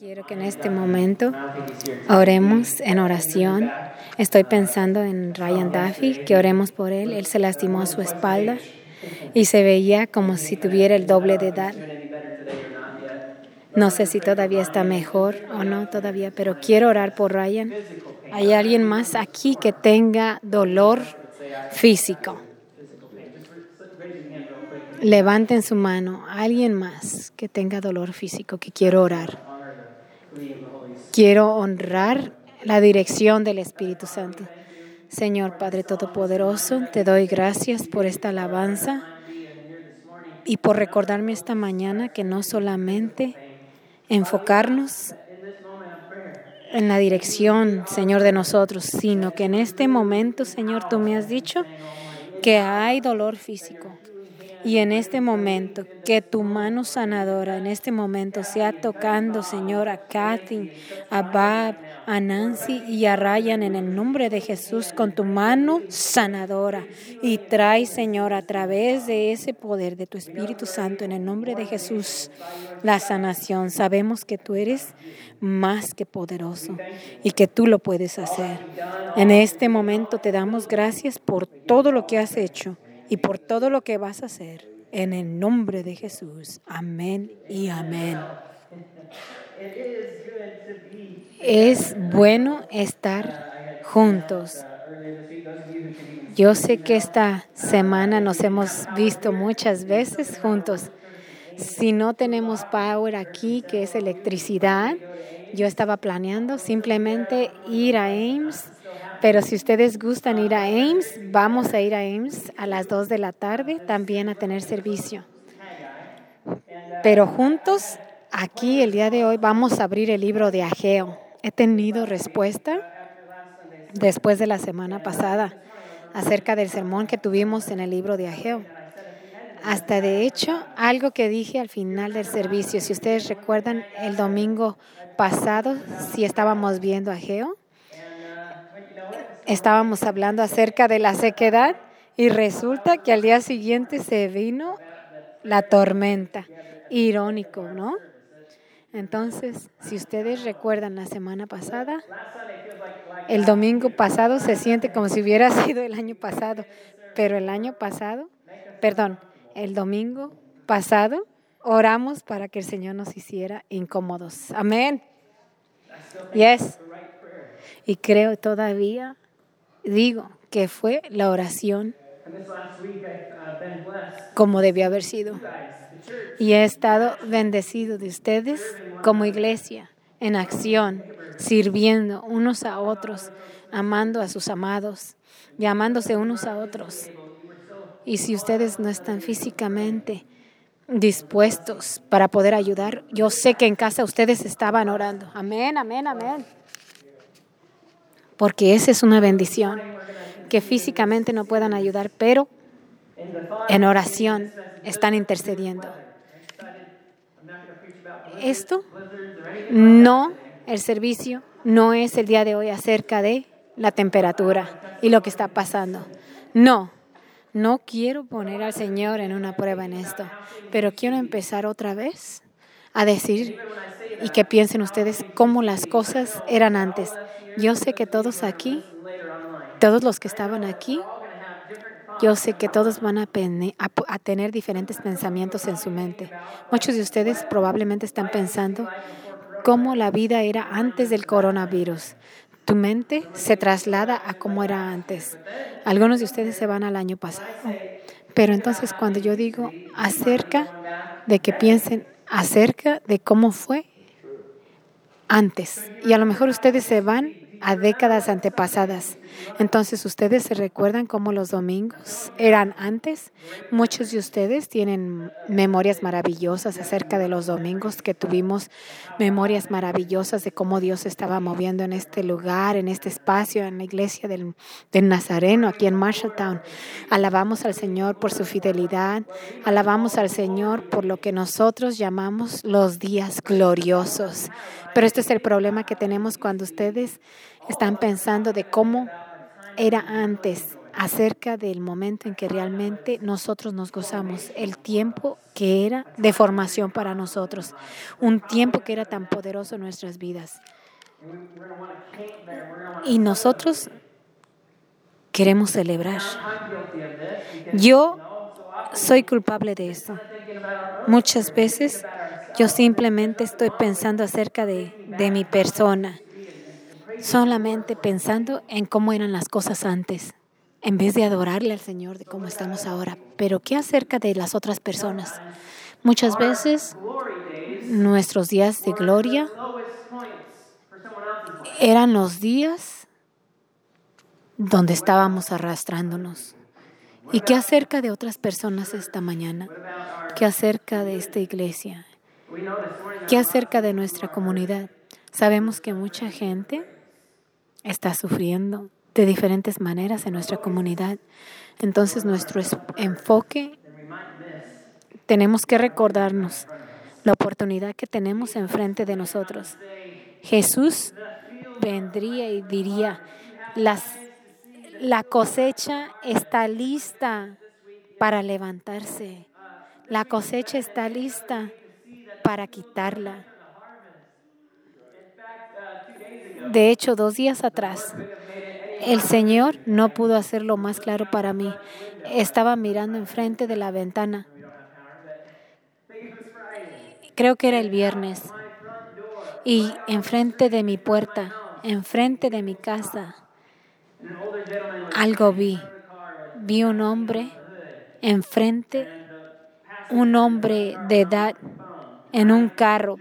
Quiero que en este momento oremos en oración. Estoy pensando en Ryan Duffy, que oremos por él. Él se lastimó su espalda y se veía como si tuviera el doble de edad. No sé si todavía está mejor o no todavía, pero quiero orar por Ryan. ¿Hay alguien más aquí que tenga dolor físico? Levanten su mano. Alguien más que tenga dolor físico, que quiero orar. Quiero honrar la dirección del Espíritu Santo. Señor Padre Todopoderoso, te doy gracias por esta alabanza y por recordarme esta mañana que no solamente enfocarnos en la dirección, Señor, de nosotros, sino que en este momento, Señor, tú me has dicho que hay dolor físico. Y en este momento, que tu mano sanadora en este momento sea tocando, Señor, a Kathy, a Bab, a Nancy y a Ryan en el nombre de Jesús con tu mano sanadora. Y trae, Señor, a través de ese poder de tu Espíritu Santo, en el nombre de Jesús, la sanación. Sabemos que tú eres más que poderoso y que tú lo puedes hacer. En este momento te damos gracias por todo lo que has hecho y por todo lo que vas a hacer, en el nombre de Jesús. Amén y amén. Es bueno estar juntos. Yo sé que esta semana nos hemos visto muchas veces juntos. Si no tenemos power aquí, que es electricidad, yo estaba planeando simplemente ir a Ames. Pero si ustedes gustan ir a Ames, vamos a ir a Ames a las 2 de la tarde también a tener servicio. Pero juntos, aquí el día de hoy, vamos a abrir el libro de Ageo. He tenido respuesta después de la semana pasada acerca del sermón que tuvimos en el libro de Ageo. Hasta de hecho, algo que dije al final del servicio, si ustedes recuerdan el domingo pasado, si estábamos viendo Ageo, estábamos hablando acerca de la sequedad y resulta que al día siguiente se vino la tormenta. Irónico, ¿no? Entonces, si ustedes recuerdan la semana pasada, el domingo pasado se siente como si hubiera sido el año pasado, pero el domingo pasado oramos para que el Señor nos hiciera incómodos. Amén. Yes. Y creo todavía, digo, que fue la oración como debió haber sido. Y he estado bendecido de ustedes como iglesia, en acción, sirviendo unos a otros, amando a sus amados, llamándose unos a otros. Y si ustedes no están físicamente dispuestos para poder ayudar, yo sé que en casa ustedes estaban orando. Amén, amén, amén. Porque esa es una bendición, que físicamente no puedan ayudar, pero en oración están intercediendo. El servicio no es el día de hoy acerca de la temperatura y lo que está pasando. No quiero poner al Señor en una prueba en esto, pero quiero empezar otra vez a decir y que piensen ustedes cómo las cosas eran antes. Yo sé que todos aquí, todos los que estaban aquí, yo sé que todos van a tener diferentes pensamientos en su mente. Muchos de ustedes probablemente están pensando cómo la vida era antes del coronavirus. Tu mente se traslada a cómo era antes. Algunos de ustedes se van al año pasado. Pero entonces cuando yo digo acerca de que piensen acerca de cómo fue antes, y a lo mejor ustedes se van a décadas antepasadas. Entonces, ¿ustedes se recuerdan cómo los domingos eran antes? Muchos de ustedes tienen memorias maravillosas acerca de los domingos que tuvimos, memorias maravillosas de cómo Dios estaba moviendo en este lugar, en este espacio, en la iglesia del Nazareno, aquí en Marshalltown. Alabamos al Señor por su fidelidad, alabamos al Señor por lo que nosotros llamamos los días gloriosos. Pero este es el problema que tenemos cuando ustedes están pensando de cómo era antes. acerca del momento en que realmente nosotros nos gozamos, el tiempo que era de formación para nosotros, un tiempo que era tan poderoso en nuestras vidas. Y nosotros queremos celebrar. Yo soy culpable de eso. Muchas veces yo simplemente estoy pensando acerca de mi persona, solamente pensando en cómo eran las cosas antes, en vez de adorarle al Señor de cómo estamos ahora. Pero ¿qué acerca de las otras personas? Muchas veces nuestros días de gloria eran los días donde estábamos arrastrándonos. ¿Y qué acerca de otras personas esta mañana? ¿Qué acerca de esta iglesia? ¿Qué acerca de nuestra comunidad? Sabemos que mucha gente está sufriendo de diferentes maneras en nuestra comunidad. Entonces, nuestro enfoque, tenemos que recordarnos la oportunidad que tenemos enfrente de nosotros. Jesús vendría y diría, la cosecha está lista para levantarse. La cosecha está lista para quitarla. De hecho, 2 días atrás, el Señor no pudo hacerlo más claro para mí. Estaba mirando enfrente de la ventana. Creo que era el viernes. Y enfrente de mi puerta, enfrente de mi casa, algo vi. Vi un hombre enfrente, un hombre de edad en un carro,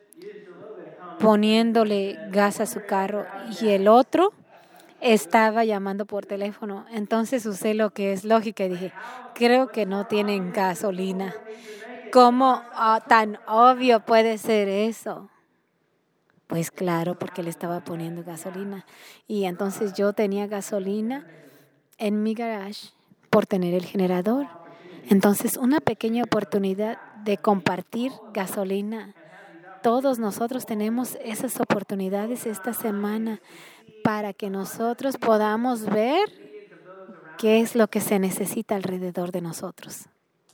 poniéndole gas a su carro, y el otro estaba llamando por teléfono. Entonces usé lo que es lógica y dije, creo que no tienen gasolina. ¿Cómo tan obvio puede ser eso? Pues claro, porque le estaba poniendo gasolina. Y entonces yo tenía gasolina en mi garage por tener el generador. Entonces, una pequeña oportunidad de compartir gasolina. Todos nosotros tenemos esas oportunidades esta semana para que nosotros podamos ver qué es lo que se necesita alrededor de nosotros.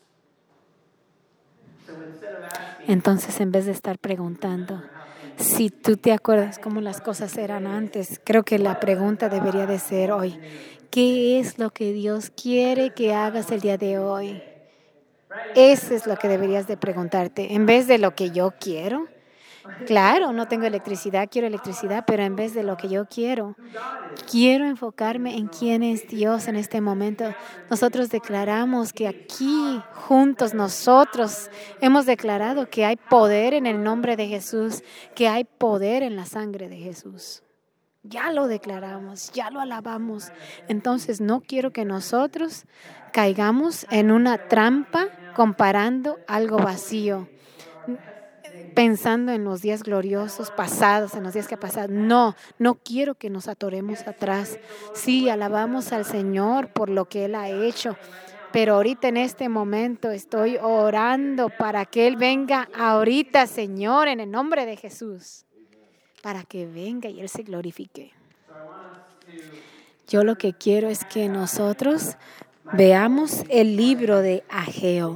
Entonces, en vez de estar preguntando, si tú te acuerdas cómo las cosas eran antes, creo que la pregunta debería de ser hoy, ¿qué es lo que Dios quiere que hagas el día de hoy? Eso es lo que deberías de preguntarte, en vez de lo que yo quiero. Claro, no tengo electricidad, quiero electricidad, pero en vez de lo que yo quiero enfocarme en quién es Dios en este momento. Nosotros declaramos que aquí, juntos, nosotros hemos declarado que hay poder en el nombre de Jesús, que hay poder en la sangre de Jesús. Ya lo declaramos, ya lo alabamos. Entonces, no quiero que nosotros caigamos en una trampa comparando algo vacío, pensando en los días gloriosos pasados, en los días que pasaron. No quiero que nos atoremos atrás. Sí, alabamos al Señor por lo que Él ha hecho, pero ahorita en este momento estoy orando para que Él venga ahorita, Señor, en el nombre de Jesús, para que venga y Él se glorifique. Yo lo que quiero es que nosotros veamos el libro de Ageo.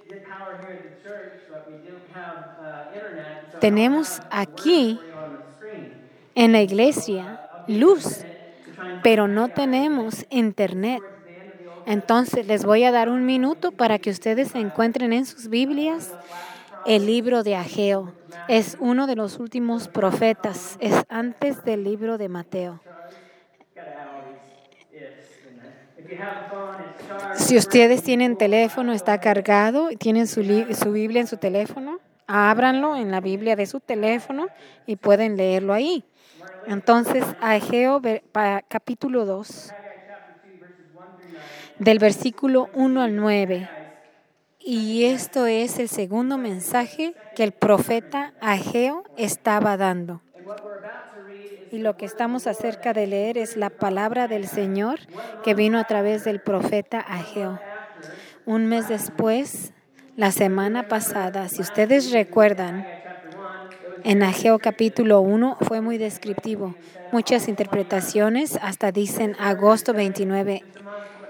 Tenemos aquí en la iglesia luz, pero no tenemos internet. Entonces les voy a dar un minuto para que ustedes encuentren en sus Biblias el libro de Ageo. Es uno de los últimos profetas, es antes del libro de Mateo. Si ustedes tienen teléfono, está cargado, y tienen su Biblia en su teléfono, ábranlo en la Biblia de su teléfono y pueden leerlo ahí. Entonces, Ageo capítulo 2, del versículo 1 al 9. Y esto es el segundo mensaje que el profeta Ageo estaba dando. Y lo que estamos acerca de leer es la palabra del Señor que vino a través del profeta Ageo. Un mes después, la semana pasada, si ustedes recuerdan, en Ageo capítulo 1 fue muy descriptivo. Muchas interpretaciones hasta dicen agosto 29.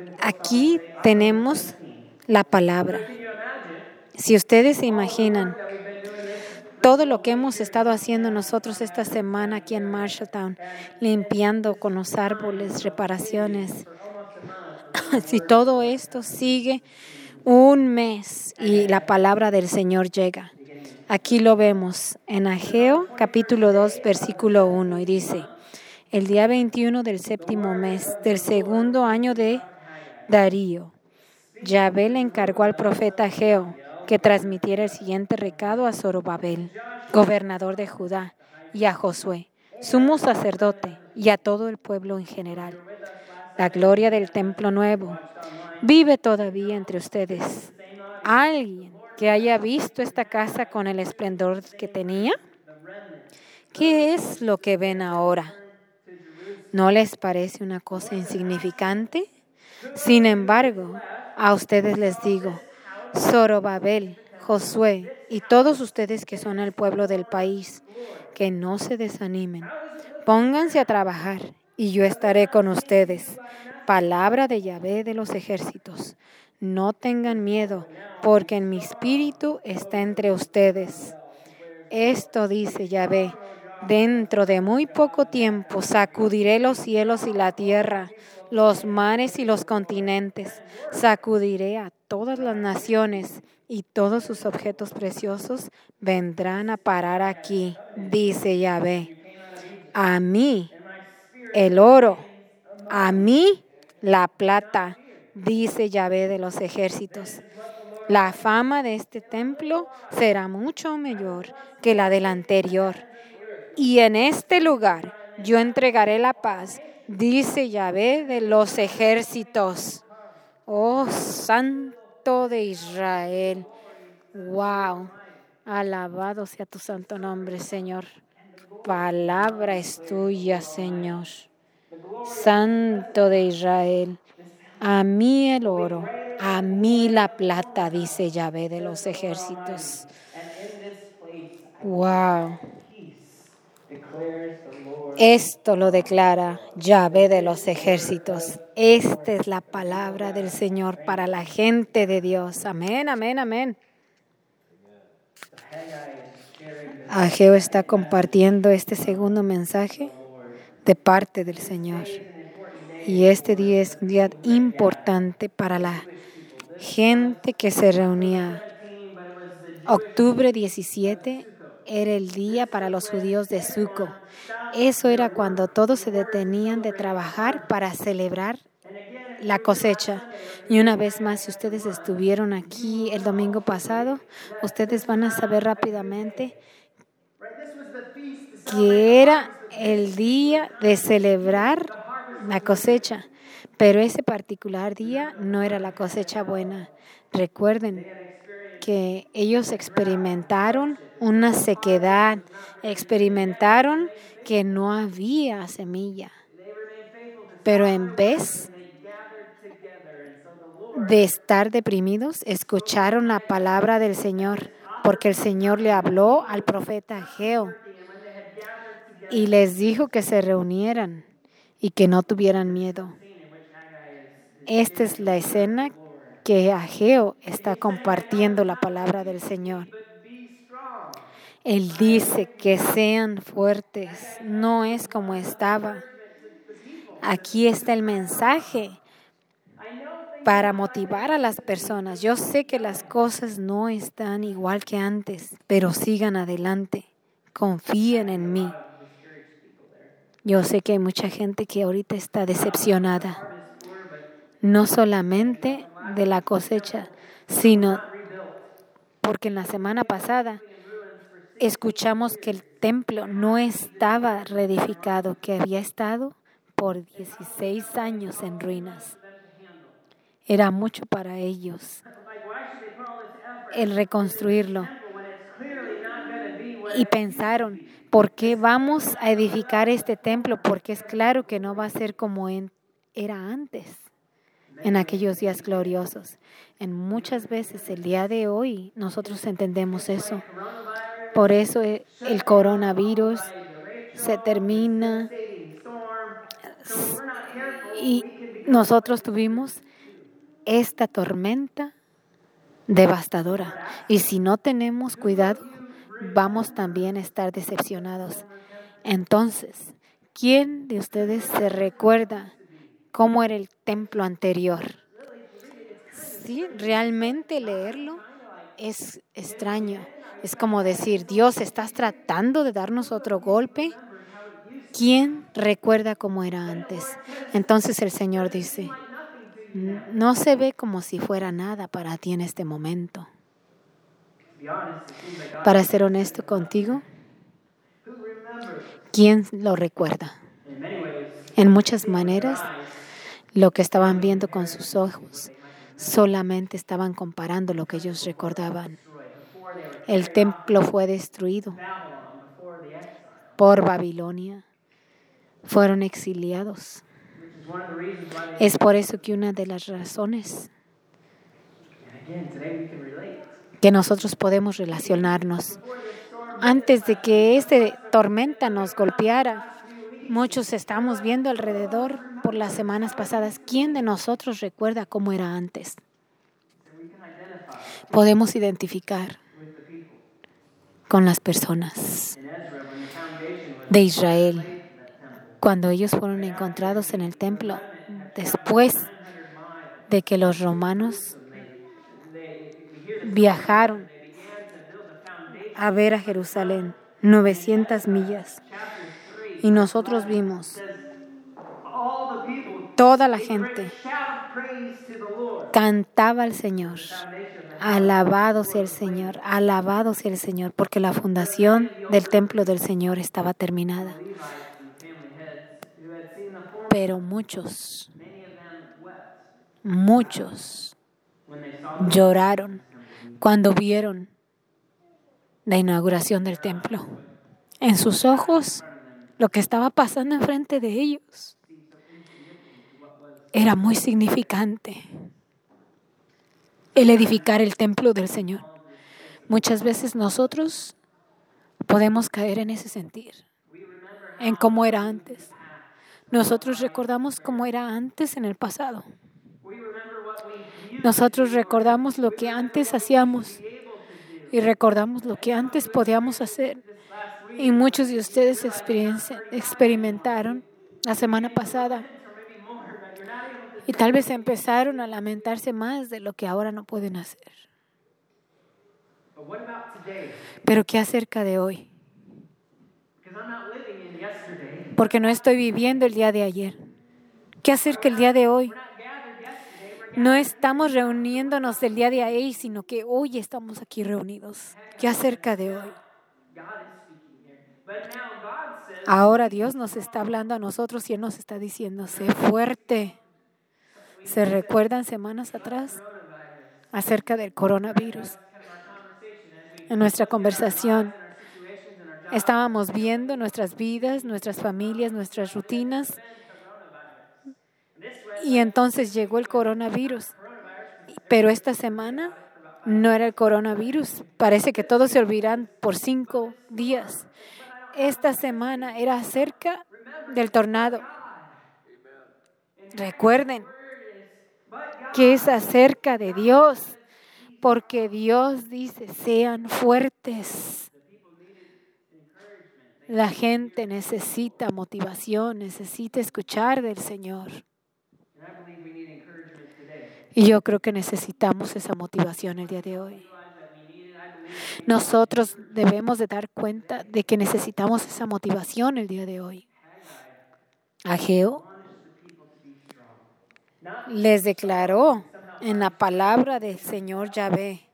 Aquí tenemos la palabra. Si ustedes se imaginan todo lo que hemos estado haciendo nosotros esta semana aquí en Marshalltown, limpiando con los árboles, reparaciones, si todo esto sigue un mes y la palabra del Señor llega. Aquí lo vemos en Ageo capítulo 2 versículo 1 y dice: el día 21 del séptimo mes del segundo año de Darío, Yahvé le encargó al profeta Ageo que transmitiera el siguiente recado a Zorobabel, gobernador de Judá, y a Josué, sumo sacerdote, y a todo el pueblo en general. La gloria del templo nuevo vive todavía entre ustedes. ¿Alguien que haya visto esta casa con el esplendor que tenía? ¿Qué es lo que ven ahora? ¿No les parece una cosa insignificante? Sin embargo, a ustedes les digo, Zorobabel, Josué y todos ustedes que son el pueblo del país, que no se desanimen. Pónganse a trabajar y yo estaré con ustedes. Palabra de Yahvé de los ejércitos. No tengan miedo, porque en mi espíritu está entre ustedes. Esto dice Yahvé: dentro de muy poco tiempo sacudiré los cielos y la tierra, los mares y los continentes. Sacudiré a todas las naciones y todos sus objetos preciosos vendrán a parar aquí, dice Yahvé. A mí el oro, a mí la plata, dice Yahvé de los ejércitos. La fama de este templo será mucho mayor que la del anterior. Y en este lugar yo entregaré la paz, dice Yahvé de los ejércitos. Oh, Santo de Israel. Wow. Alabado sea tu santo nombre, Señor. Palabra es tuya, Señor. Santo de Israel. A mí el oro, a mí la plata, dice Yahvé de los ejércitos. Wow. Esto lo declara Yahvé de los ejércitos. Esta es la palabra del Señor para la gente de Dios. Amén, amén, amén. Ageo está compartiendo este segundo mensaje de parte del Señor. Y este día es un día importante para la gente que se reunía. Octubre 17 era el día para los judíos de Sukkot. Eso era cuando todos se detenían de trabajar para celebrar la cosecha. Y una vez más, si ustedes estuvieron aquí el domingo pasado, ustedes van a saber rápidamente que era el día de celebrar la cosecha. Pero ese particular día no era la cosecha buena. Recuerden que ellos experimentaron una sequedad, experimentaron que no había semilla. Pero en vez de estar deprimidos, escucharon la palabra del Señor, porque el Señor le habló al profeta Ageo y les dijo que se reunieran y que no tuvieran miedo. Esta es la escena que Ageo está compartiendo la palabra del Señor. Él dice que sean fuertes, no es como estaba. Aquí está el mensaje para motivar a las personas. Yo sé que las cosas no están igual que antes, pero sigan adelante, confíen en mí. Yo sé que hay mucha gente que ahorita está decepcionada, no solamente de la cosecha, sino porque en la semana pasada escuchamos que el templo no estaba reedificado, que había estado por 16 años en ruinas. Era mucho para ellos el reconstruirlo. Y pensaron, ¿por qué vamos a edificar este templo? Porque es claro que no va a ser como era antes, en aquellos días gloriosos. En muchas veces el día de hoy nosotros entendemos eso. Por eso el coronavirus se termina y nosotros tuvimos esta tormenta devastadora. Y si no tenemos cuidado, vamos también a estar decepcionados. Entonces, ¿quién de ustedes se recuerda cómo era el templo anterior? Sí, realmente leerlo es extraño. Es como decir, Dios, ¿estás tratando de darnos otro golpe? ¿Quién recuerda cómo era antes? Entonces el Señor dice, no se ve como si fuera nada para ti en este momento. Para ser honesto contigo, ¿quién lo recuerda? En muchas maneras, lo que estaban viendo con sus ojos solamente estaban comparando lo que ellos recordaban. El templo fue destruido por Babilonia. Fueron exiliados. Es por eso que una de las razones que nosotros podemos relacionarnos. Antes de que esta tormenta nos golpeara, muchos estamos viendo alrededor por las semanas pasadas. ¿Quién de nosotros recuerda cómo era antes? Podemos identificar con las personas de Israel cuando ellos fueron encontrados en el templo después de que los romanos viajaron a ver a Jerusalén 900 millas y nosotros vimos toda la gente cantaba al Señor. Alabado sea el Señor, alabado sea el Señor, porque la fundación del templo del Señor estaba terminada. Pero muchos lloraron cuando vieron la inauguración del templo. En sus ojos, lo que estaba pasando enfrente de ellos era muy significante. El edificar el templo del Señor. Muchas veces nosotros podemos caer en ese sentir, en cómo era antes. Nosotros recordamos cómo era antes en el pasado. Nosotros recordamos lo que antes hacíamos y recordamos lo que antes podíamos hacer. Y muchos de ustedes experimentaron la semana pasada y tal vez empezaron a lamentarse más de lo que ahora no pueden hacer. Pero ¿qué acerca de hoy? Porque no estoy viviendo el día de ayer. ¿Qué acerca el día de hoy? No estamos reuniéndonos del día de ayer, sino que hoy estamos aquí reunidos. ¿Qué acerca de hoy? Ahora Dios nos está hablando a nosotros y Él nos está diciendo, sé fuerte. ¿Se recuerdan semanas atrás acerca del coronavirus? En nuestra conversación estábamos viendo nuestras vidas, nuestras familias, nuestras rutinas. Y entonces llegó el coronavirus. Pero esta semana no era el coronavirus. Parece que todos se olvidarán por 5 días. Esta semana era acerca del tornado. Recuerden que es acerca de Dios, porque Dios dice, sean fuertes. La gente necesita motivación, necesita escuchar del Señor. Y yo creo que necesitamos esa motivación el día de hoy. Nosotros debemos de dar cuenta de que necesitamos esa motivación el día de hoy. Ageo les declaró en la palabra del Señor Yahvé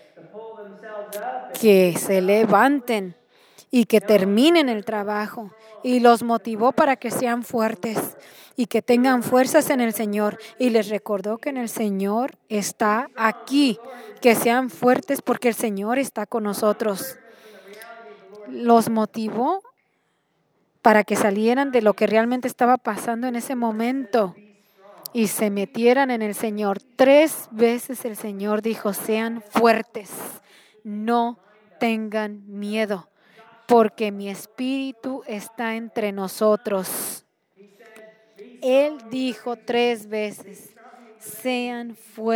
que se levanten y que terminen el trabajo, y los motivó para que sean fuertes y que tengan fuerzas en el Señor, y les recordó que en el Señor está aquí, que sean fuertes porque el Señor está con nosotros. Los motivó para que salieran de lo que realmente estaba pasando en ese momento y se metieran en el Señor. 3 veces el Señor dijo, sean fuertes, no tengan miedo, porque mi espíritu está entre nosotros. Él dijo 3 veces, Sean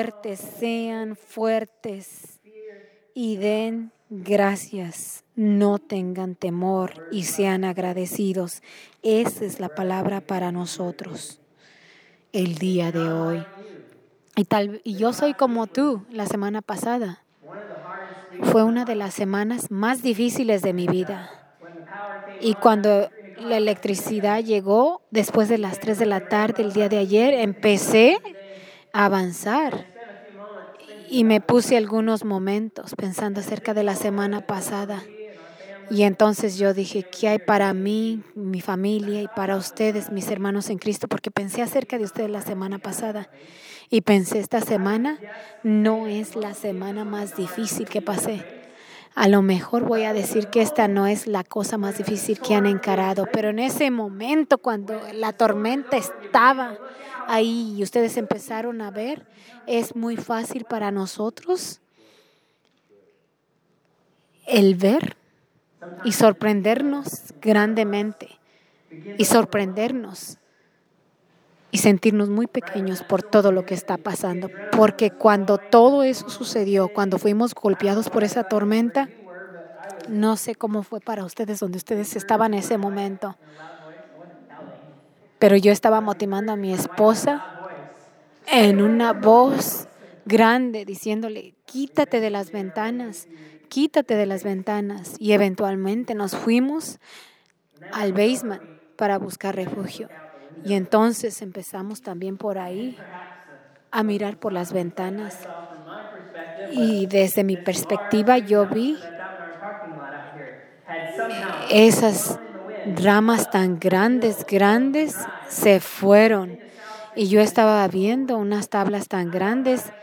fuertes y den gracias. No tengan temor y sean agradecidos. Esa es la palabra para nosotros el día de hoy. Y yo soy como tú la semana pasada. Fue una de las semanas más difíciles de mi vida. Y cuando la electricidad llegó, después de las 3 de la tarde el día de ayer, empecé a avanzar. Y me puse algunos momentos pensando acerca de la semana pasada. Y entonces yo dije, ¿qué hay para mí, mi familia y para ustedes, mis hermanos en Cristo? Porque pensé acerca de ustedes la semana pasada. Y pensé, esta semana no es la semana más difícil que pasé. A lo mejor voy a decir que esta no es la cosa más difícil que han encarado, pero en ese momento cuando la tormenta estaba ahí y ustedes empezaron a ver, es muy fácil para nosotros el ver y sorprendernos grandemente y sorprendernos y sentirnos muy pequeños por todo lo que está pasando. Porque cuando todo eso sucedió, cuando fuimos golpeados por esa tormenta, no sé cómo fue para ustedes, donde ustedes estaban en ese momento, pero yo estaba motivando a mi esposa en una voz grande, diciéndole, quítate de las ventanas. Y eventualmente nos fuimos al basement para buscar refugio. Y entonces empezamos también por ahí a mirar por las ventanas. Y desde mi perspectiva yo vi esas ramas tan grandes se fueron. Y yo estaba viendo unas tablas tan grandes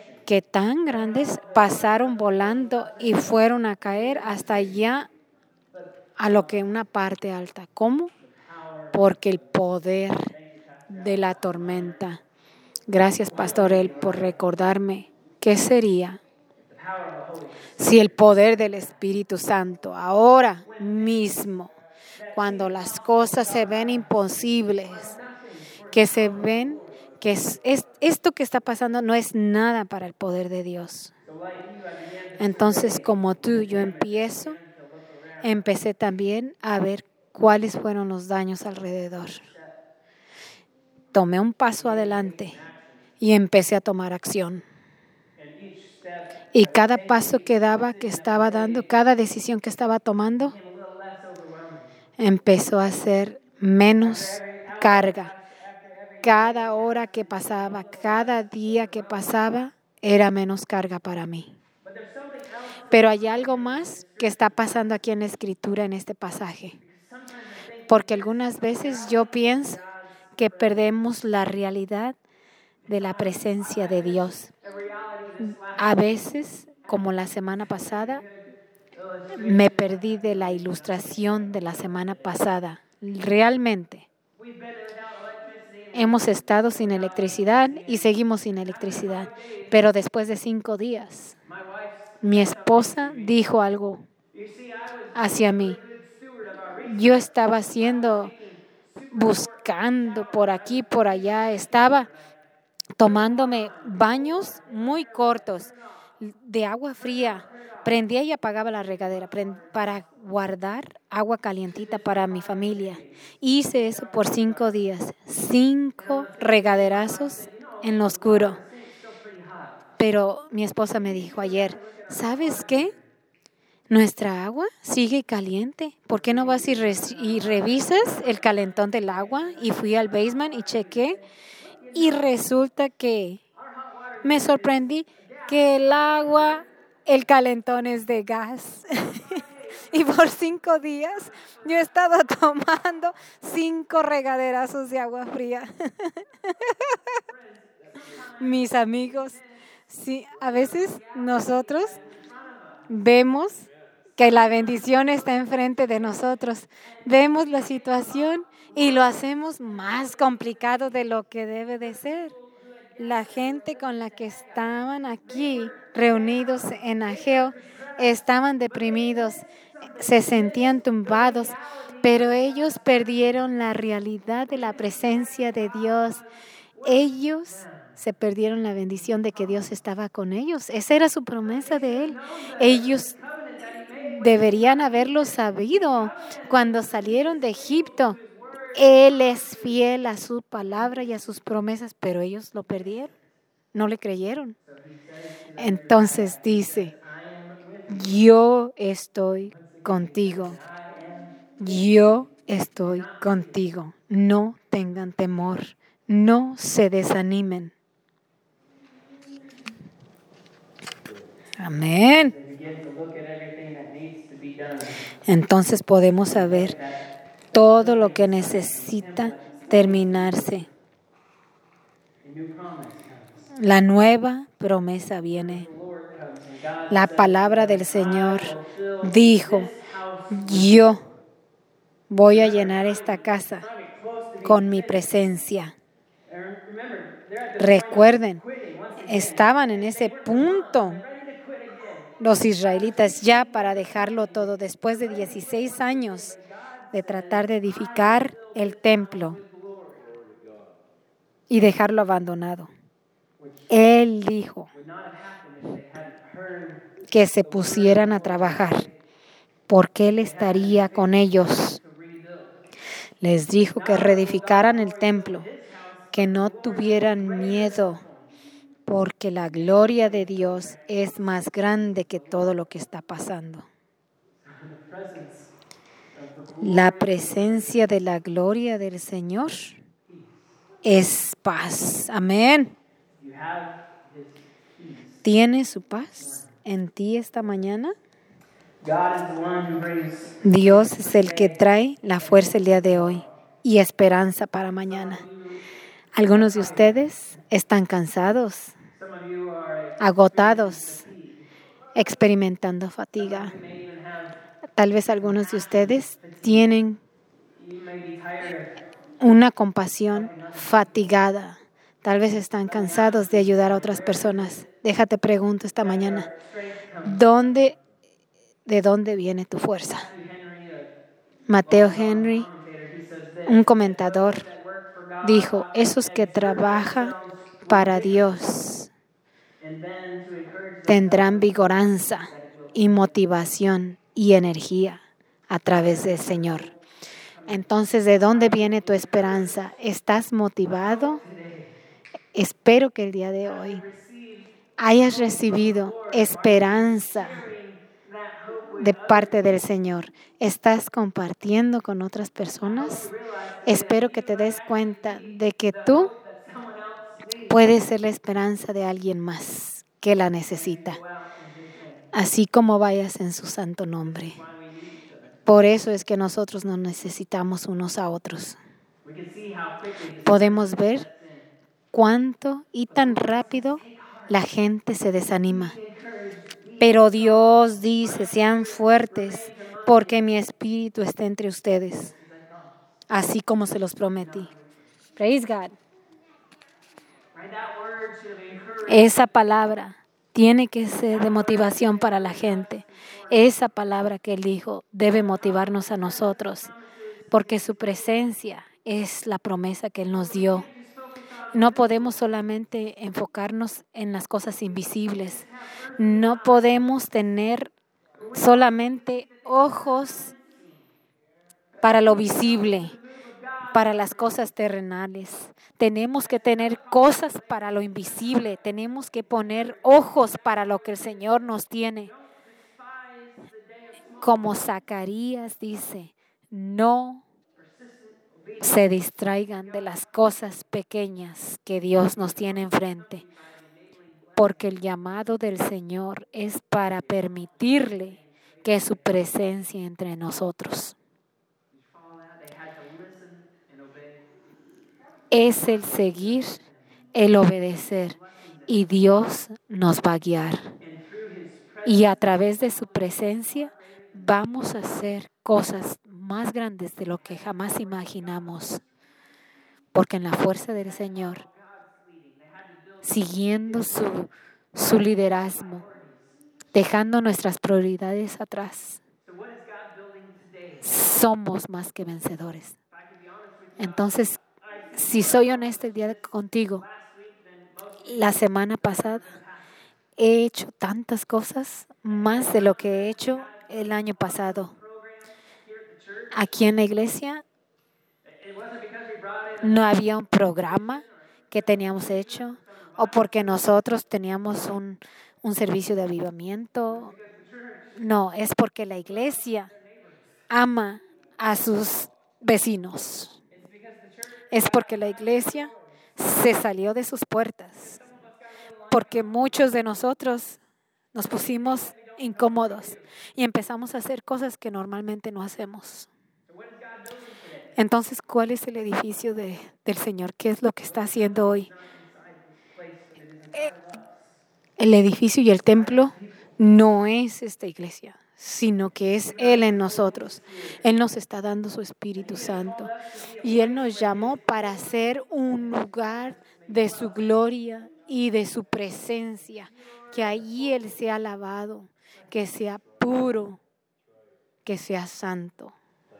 pasaron volando y fueron a caer hasta allá a lo que una parte alta. ¿Cómo? Porque el poder de la tormenta. Gracias, Pastor El, por recordarme qué sería si el poder del Espíritu Santo ahora mismo, cuando las cosas se ven imposibles, que se ven que esto que está pasando no es nada para el poder de Dios. Entonces, como tú, yo empecé también a ver cuáles fueron los daños alrededor. Tomé un paso adelante y empecé a tomar acción. Y cada paso que daba, que estaba dando, cada decisión que estaba tomando, empezó a ser menos carga. Cada hora que pasaba, cada día que pasaba, era menos carga para mí. Pero hay algo más que está pasando aquí en la Escritura, en este pasaje. Porque algunas veces yo pienso que perdemos la realidad de la presencia de Dios. A veces, como la semana pasada, me perdí de la ilustración de la semana pasada. Realmente. Hemos estado sin electricidad y seguimos sin electricidad. Pero después de 5 días, mi esposa dijo algo hacia mí. Yo estaba buscando por aquí, por allá. Estaba tomándome baños muy cortos de agua fría. Prendía y apagaba la regadera para guardar agua calientita para mi familia. Hice eso por 5 días. 5 regaderazos en lo oscuro. Pero mi esposa me dijo ayer, ¿sabes qué? Nuestra agua sigue caliente. ¿Por qué no vas y revisas el calentón del agua? Y fui al basement y chequé. Y resulta que me sorprendí que el calentón es de gas. Y por 5 días yo he estado tomando 5 regaderazos de agua fría. Mis amigos, sí, a veces nosotros vemos que la bendición está enfrente de nosotros. Vemos la situación y lo hacemos más complicado de lo que debe de ser. La gente con la que estaban aquí reunidos en Ageo estaban deprimidos, se sentían tumbados, pero ellos perdieron la realidad de la presencia de Dios. Ellos Se perdieron la bendición de que Dios estaba con ellos. Esa era su promesa de Él. Ellos deberían haberlo sabido cuando salieron de Egipto. Él es fiel a su palabra y a sus promesas, pero ellos lo perdieron. No le creyeron. Entonces dice, yo estoy contigo. Yo estoy contigo. No tengan temor. No se desanimen. Amén. Entonces podemos saber todo lo que necesita terminarse. La nueva promesa viene. La palabra del Señor dijo, yo voy a llenar esta casa con mi presencia. Recuerden, estaban en ese punto los israelitas ya para dejarlo todo después de 16 años de tratar de edificar el templo y dejarlo abandonado. Él dijo que se pusieran a trabajar porque Él estaría con ellos. Les dijo que reedificaran el templo, que no tuvieran miedo, porque la gloria de Dios es más grande que todo lo que está pasando. La presencia de la gloria del Señor es paz. Amén. ¿Tienes su paz en ti esta mañana? Dios es el que trae la fuerza el día de hoy y esperanza para mañana. Algunos de ustedes están cansados, agotados, experimentando fatiga. Tal vez algunos de ustedes tienen una compasión fatigada. Tal vez están cansados de ayudar a otras personas. Déjate pregunto esta mañana, ¿de dónde viene tu fuerza? Mateo Henry, un comentador, dijo, esos que trabajan para Dios tendrán vigoranza y motivación y energía a través del Señor. Entonces, ¿de dónde viene tu esperanza? ¿Estás motivado? Espero que el día de hoy hayas recibido esperanza de parte del Señor. ¿Estás compartiendo con otras personas? Espero que te des cuenta de que tú puedes ser la esperanza de alguien más que la necesita, así como vayas en su santo nombre. Por eso es que nosotros nos necesitamos unos a otros. Podemos ver cuánto y tan rápido la gente se desanima. Pero Dios dice, sean fuertes, porque mi espíritu está entre ustedes, así como se los prometí. Praise God. Esa palabra tiene que ser de motivación para la gente. Esa palabra que Él dijo debe motivarnos a nosotros, porque su presencia es la promesa que Él nos dio. No podemos solamente enfocarnos en las cosas invisibles. No podemos tener solamente ojos para lo visible, para las cosas terrenales. Tenemos que tener cosas para lo invisible. Tenemos que poner ojos para lo que el Señor nos tiene. Como Zacarías dice, no se distraigan de las cosas pequeñas que Dios nos tiene enfrente, porque el llamado del Señor es para permitirle que su presencia entre nosotros. Es el seguir, el obedecer, y Dios nos va a guiar. Y a través de su presencia vamos a hacer cosas más grandes de lo que jamás imaginamos. Porque en la fuerza del Señor, siguiendo su liderazgo, dejando nuestras prioridades atrás, somos más que vencedores. Entonces, si soy honesta el día contigo, La semana pasada he hecho tantas cosas, más de lo que he hecho el año pasado. Aquí en la iglesia no había un programa que teníamos hecho o porque nosotros teníamos un servicio de avivamiento. No, es porque la iglesia ama a sus vecinos. Es porque la iglesia se salió de sus puertas. Porque muchos de nosotros nos pusimos incómodos y empezamos a hacer cosas que normalmente no hacemos. Entonces, ¿cuál es el edificio del Señor? ¿Qué es lo que está haciendo hoy? El edificio y el templo no es esta iglesia, sino que es Él en nosotros. Él nos está dando su Espíritu Santo y Él nos llamó para ser un lugar de su gloria y de su presencia, que allí Él sea alabado, que sea puro, que sea santo,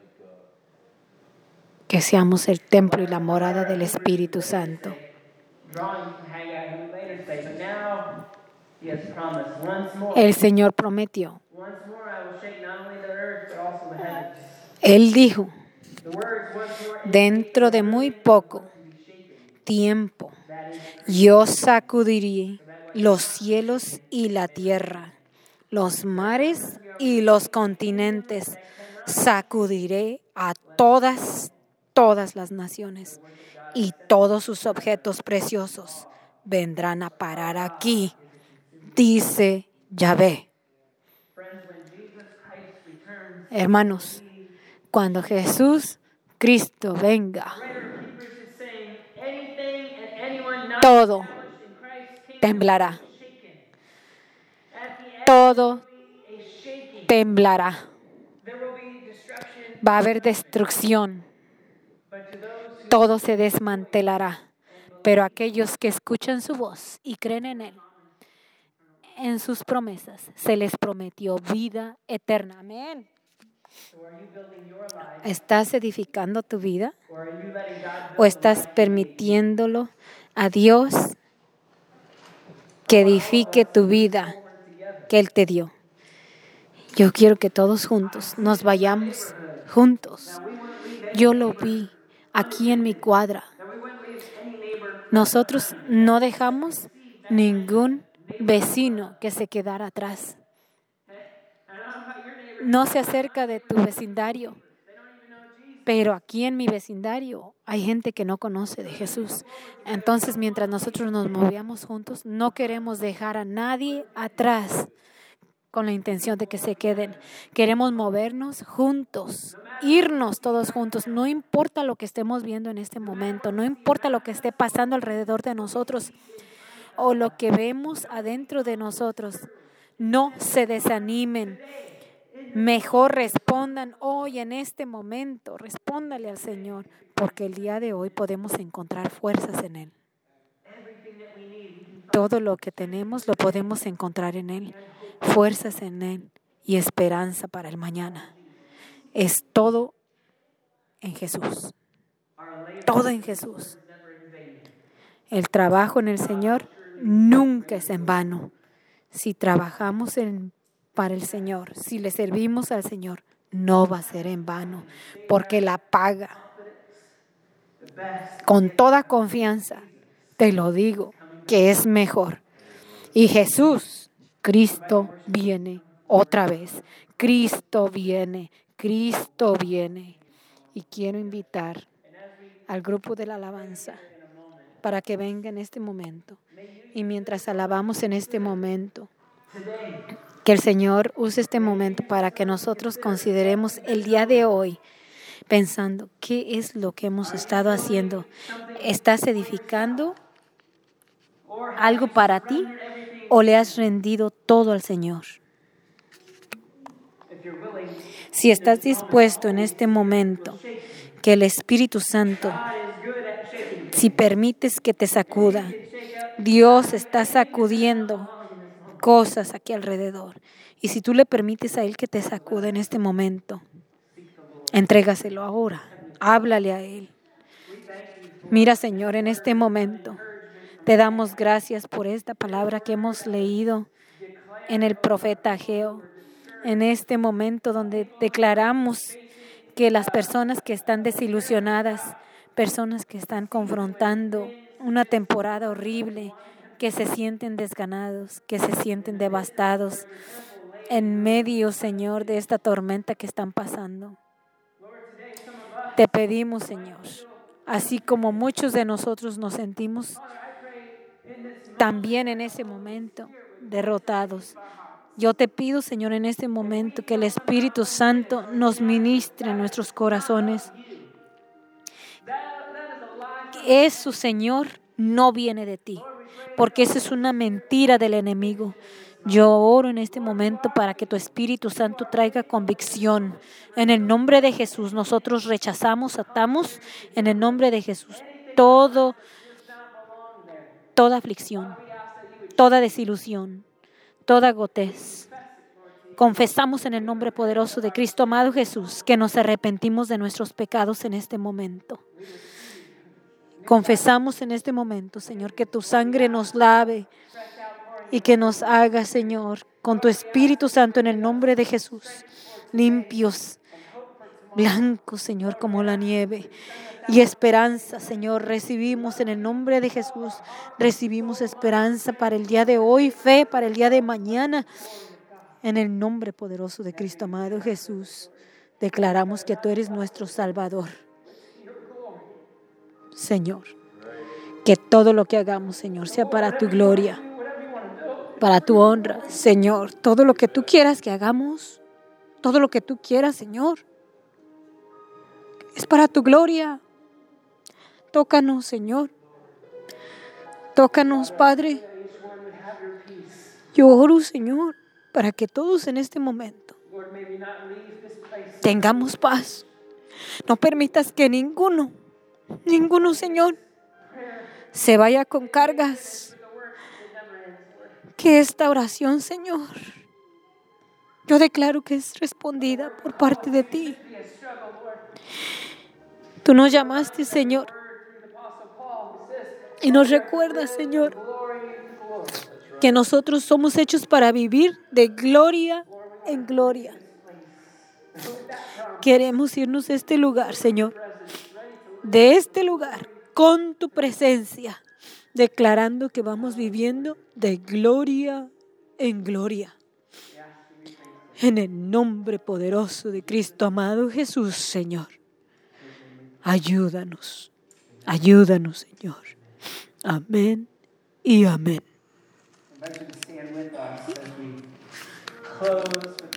que seamos el templo y la morada del Espíritu Santo. El Señor prometió. Él dijo, dentro de muy poco tiempo yo sacudiré los cielos y la tierra, los mares y los continentes. Sacudiré a todas las naciones y todos sus objetos preciosos vendrán a parar aquí, dice Yahvé. Hermanos, cuando Jesús Cristo venga, todo temblará. Todo temblará. Va a haber destrucción. Todo se desmantelará. Pero aquellos que escuchan su voz y creen en Él, en sus promesas, se les prometió vida eterna. Amén. ¿Estás edificando tu vida? ¿O estás permitiéndolo a Dios que edifique tu vida que Él te dio? Yo quiero que todos juntos nos vayamos juntos. Yo lo vi aquí en mi cuadra. Nosotros no dejamos ningún vecino que se quedara atrás. No se acerca de tu vecindario, pero aquí en mi vecindario hay gente que no conoce de Jesús. Entonces, mientras nosotros nos movíamos juntos, no queremos dejar a nadie atrás con la intención de que se queden. Queremos movernos juntos, irnos todos juntos. No importa lo que estemos viendo en este momento, no importa lo que esté pasando alrededor de nosotros o lo que vemos adentro de nosotros. No se desanimen. Mejor respondan hoy en este momento. Respóndale al Señor, porque el día de hoy podemos encontrar fuerzas en Él. Todo lo que tenemos lo podemos encontrar en Él. Fuerzas en Él y esperanza para el mañana. Es todo en Jesús. Todo en Jesús. El trabajo en el Señor nunca es en vano. Si trabajamos para el Señor, si le servimos al Señor, no va a ser en vano, porque la paga, con toda confianza, te lo digo, que es mejor. Y Jesús, Cristo viene otra vez. Cristo viene, Cristo viene. Y quiero invitar al grupo de la alabanza para que venga en este momento. Y mientras alabamos en este momento, que el Señor use este momento para que nosotros consideremos el día de hoy, pensando qué es lo que hemos estado haciendo. ¿Estás edificando algo para ti o le has rendido todo al Señor? Si estás dispuesto en este momento, que el Espíritu Santo, si permites que te sacuda, Dios está sacudiendo cosas aquí alrededor. Y si tú le permites a Él que te sacuda en este momento, entrégaselo ahora, háblale a Él. Mira, Señor, en este momento Te damos gracias por esta palabra que hemos leído en el profeta Ageo, en este momento donde declaramos que las personas que están desilusionadas, personas que están confrontando una temporada horrible, que se sienten desganados, que se sienten devastados en medio, Señor, de esta tormenta que están pasando. Te pedimos, Señor, así como muchos de nosotros nos sentimos también en ese momento derrotados. Yo te pido, Señor, en este momento que el Espíritu Santo nos ministre en nuestros corazones. Eso, Señor, no viene de ti, porque esa es una mentira del enemigo. Yo oro en este momento para que tu Espíritu Santo traiga convicción. En el nombre de Jesús, nosotros rechazamos, atamos en el nombre de Jesús toda aflicción, toda desilusión, toda agotez. Confesamos en el nombre poderoso de Cristo, amado Jesús, que nos arrepentimos de nuestros pecados en este momento. Confesamos en este momento, Señor, que tu sangre nos lave y que nos haga, Señor, con tu Espíritu Santo en el nombre de Jesús, limpios, blancos, Señor, como la nieve. Y esperanza, Señor, recibimos en el nombre de Jesús. Recibimos esperanza para el día de hoy, fe para el día de mañana. En el nombre poderoso de Cristo, amado Jesús, declaramos que tú eres nuestro Salvador. Señor, que todo lo que hagamos, Señor, sea para tu gloria, para tu honra. Señor, todo lo que tú quieras que hagamos, todo lo que tú quieras, Señor, es para tu gloria. Tócanos, Señor. Tócanos, Padre. Yo oro, Señor, para que todos en este momento tengamos paz. No permitas que ninguno, Señor, se vaya con cargas. Que esta oración, Señor, yo declaro que es respondida por parte de ti. Tú nos llamaste, Señor, y nos recuerdas, Señor, que nosotros somos hechos para vivir de gloria en gloria. Queremos irnos de este lugar, Señor, de este lugar, con tu presencia, declarando que vamos viviendo de gloria en gloria. En el nombre poderoso de Cristo, amado Jesús, Señor. Ayúdanos, Señor. Amén y amén.